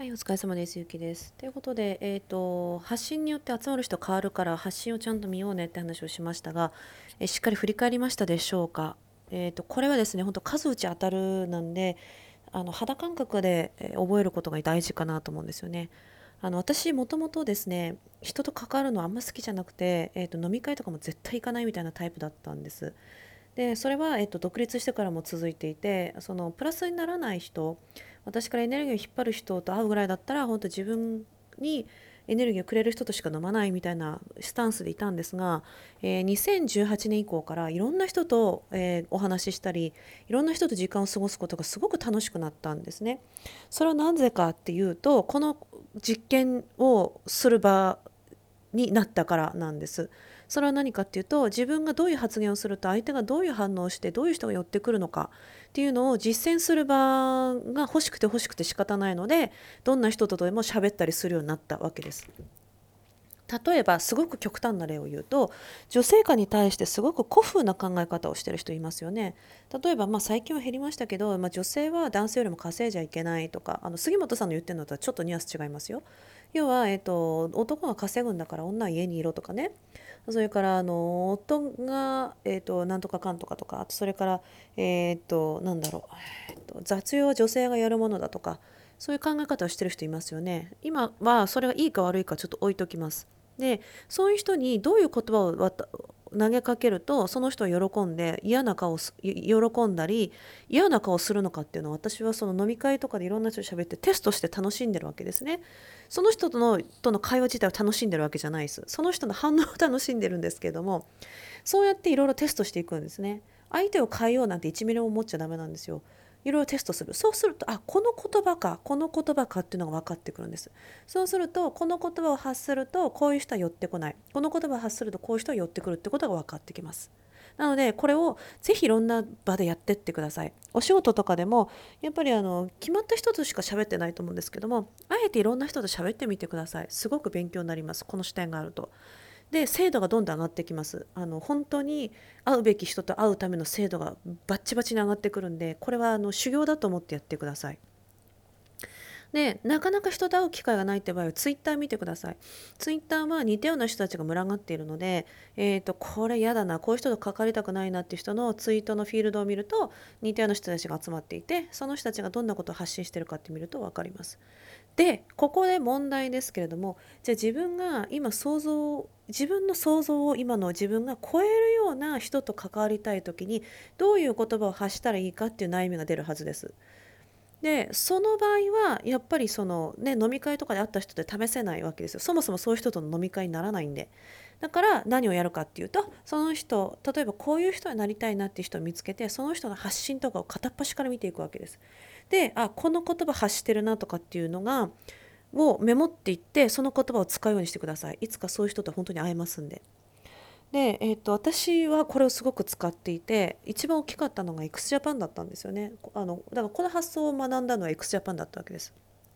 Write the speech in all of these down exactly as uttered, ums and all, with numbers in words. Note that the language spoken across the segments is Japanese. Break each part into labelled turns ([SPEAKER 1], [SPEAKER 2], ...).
[SPEAKER 1] はい、お疲れ様です。ゆきです。ということで、えっと、発信によって集まる人変わるから発信をちゃんと見ようねって話をしましたが、えしっかり振り返りましたでしょうか。えっと、これはですね、本当数打ち当たるなんで、あの肌感覚でえー覚えることが大事かなと思うんですよね。あの私もともとですね、人と関わるのあんま好きじゃなくて、えっと、飲み会とかも絶対行かないみたいなタイプだったんです。でそれは、えっと、独立してからも続いていて、そのプラスにならない人、私からエネルギーを引っ張る人と会うぐらいだったら本当自分にエネルギーをくれる人としか飲まないみたいなスタンスでいたんですが、えーにせんじゅうはちねん以降からいろんな人と、えーお話ししたり、いろんな人と時間を過ごすことがすごく楽しくなったんですね。それはなぜかっていうと、この実験をする場になったからなんです。それは何かっていうと、自分がどういう発言をすると相手がどういう反応をしてどういう人が寄ってくるのかっていうのを実践する場が欲しくて欲しくて仕方ないので、どんな人とでも喋ったりするようになったわけです。例えばすごく極端な例を言うと、女性化に対してすごく古風な考え方をしてる人いますよね。例えば、まあ、最近は減りましたけど、まあ、女性は男性よりも稼いじゃいけないとか、あの杉本さんの言ってるのとはちょっとニュアンス違いますよ。要は、えっと、男が稼ぐんだから女は家にいろとかね。それからあの夫が、えっと、なんとかかんとかとか、あとそれから、えっと、なんだろう、えっと、雑用は女性がやるものだとか、そういう考え方をしてる人いますよね。今はそれがいいか悪いかちょっと置いときます。で、そういう人にどういう言葉をわた投げかけるとその人は喜んで嫌な顔すい喜んだり嫌な顔するのかっていうのは、私はその飲み会とかでいろんな人と喋ってテストして楽しんでるわけですね。その人とのとの会話自体を楽しんでるわけじゃないです。その人の反応を楽しんでるんですけれども、そうやっていろいろテストしていくんですね。相手を変えようなんていちミリも思っちゃダメなんですよ。いろいろテストする。そうすると、あ、この言葉か、この言葉かっていうのが分かってくるんです。そうすると、この言葉を発すると、こういう人は寄ってこない。この言葉を発すると、こういう人は寄ってくるってことが分かってきます。なので、これをぜひいろんな場でやってってください。お仕事とかでも、やっぱりあの決まった人としか喋ってないと思うんですけども、あえていろんな人と喋ってみてください。すごく勉強になります。この視点があると。で、精度がどんどん上がってきます。あの本当に会うべき人と会うための精度がバッチバチに上がってくるんで、これはあの修行だと思ってやってください。で、なかなか人と会う機会がないって場合はツイッター見てください。ツイッターは似たような人たちが群がっているので、えーと、これ嫌だな、こういう人と関わりたくないなっていう人のツイートのフィールドを見ると、似たような人たちが集まっていて、その人たちがどんなことを発信しているかって見ると分かります。で、ここで問題ですけれども、じゃあ自分が今想像、自分の想像を今の自分が超えるような人と関わりたい時に、どういう言葉を発したらいいかっていう悩みが出るはずです。で、その場合はやっぱりそのね、飲み会とかで会った人で試せないわけですよ。そもそもそういう人との飲み会にならないんで。だから何をやるかっていうと、その人、例えばこういう人になりたいなっていう人を見つけて、その人の発信とかを片っ端から見ていくわけです。で、あ、この言葉発してるなとかっていうのがをメモっていって、その言葉を使うようにしてください。いつかそういう人と本当に会えますんで。で、えー、と私はこれをすごく使っていて、一番大きかったのが x ジャパンだったんですよね。あのだからこの発想を学んだのは x ジャパンだったわけです。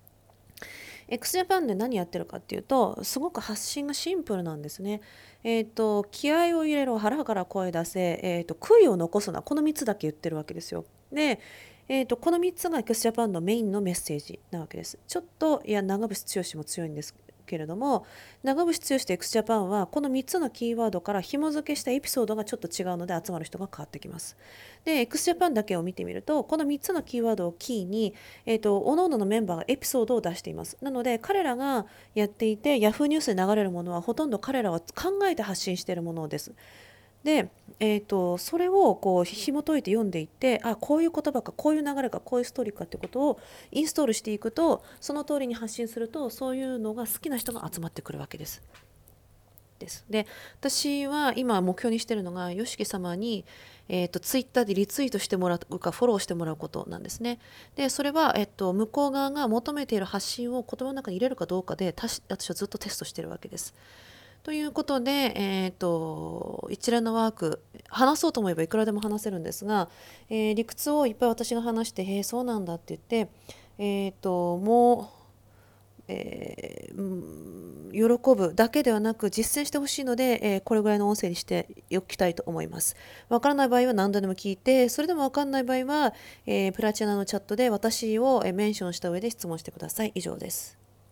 [SPEAKER 1] x ジャパンで何やってるかっていうと、すごく発信がシンプルなんですね。えっ、と気合を入れろ、腹から声出せ、えー、と悔いを残すな、このみっつだけ言ってるわけですよ。で、えー、とこのみっつが x ジャパンのメインのメッセージなわけです。ちょっといや長渕剛も強いんですけれども、長渕剛と x ジャパンはこのみっつのキーワードから紐付けしたエピソードがちょっと違うので集まる人が変わってきます。で x ジャパンだけを見てみると、このみっつのキーワードをキーに、えー、と各々のメンバーがエピソードを出しています。なので彼らがやっていて Yahoo ニュースで流れるものはほとんど彼らは考えて発信しているものです。で、えー、とそれをこう紐解いて読んでいって、あ、こういう言葉か、こういう流れか、こういうストーリーかってことをインストールしていくと、その通りに発信すると、そういうのが好きな人が集まってくるわけです。です。で、私は今目標にしているのが、 YOSHIKI 様に、えー、とツイッターでリツイートしてもらうかフォローしてもらうことなんですね。で、それは、えっと、向こう側が求めている発信を言葉の中に入れるかどうかで、たし私はずっとテストしているわけです。ということで、えー、と一連のワーク、話そうと思えばいくらでも話せるんですが、えー理屈をいっぱい私が話して、へえそうなんだって言って、えー、ともうえーうん喜ぶだけではなく実践してほしいので、えーこれぐらいの音声にしておきたいと思います。わからない場合は何度でも聞いて、それでもわからない場合は、えープラチナのチャットで私をえーメンションした上で質問してください。以上です。